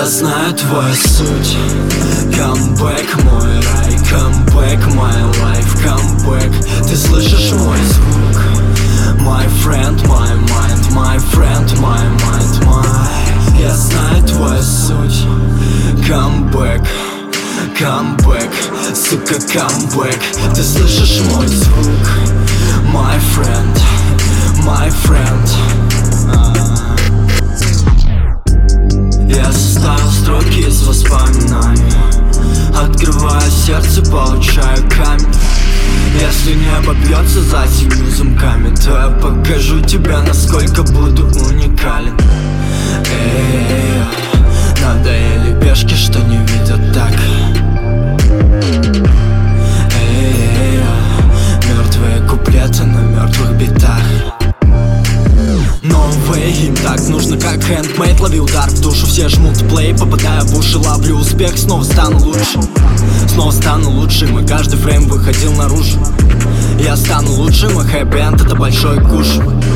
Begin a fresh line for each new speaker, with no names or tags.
Я знаю твою суть. Камбэк, мой рай, камбэк, my life, камбэк. Ты слышишь мой звук? My friend, my mind, my friend, my mind, my. Я знаю твою суть. Камбэк, камбэк, сука, камбэк. Ты слышишь мой звук? My friend, my friend. Я составил строки из воспоминаний, открываю сердце, получаю камень. Если небо бьется за 7 замками, то я покажу тебе, насколько буду уникален. Эй, надоели пешки, что не видят так. Эй, мертвые куплеты на мертвых битах. Новый им так нужно, как хендмейд. Лови удар в душу, все жмут плей. Попадаю в уши, ловлю успех. Снова стану лучше, снова стану лучшим. И каждый фрейм выходил наружу. Я стану лучшим, и хэппи-энд — это большой куш.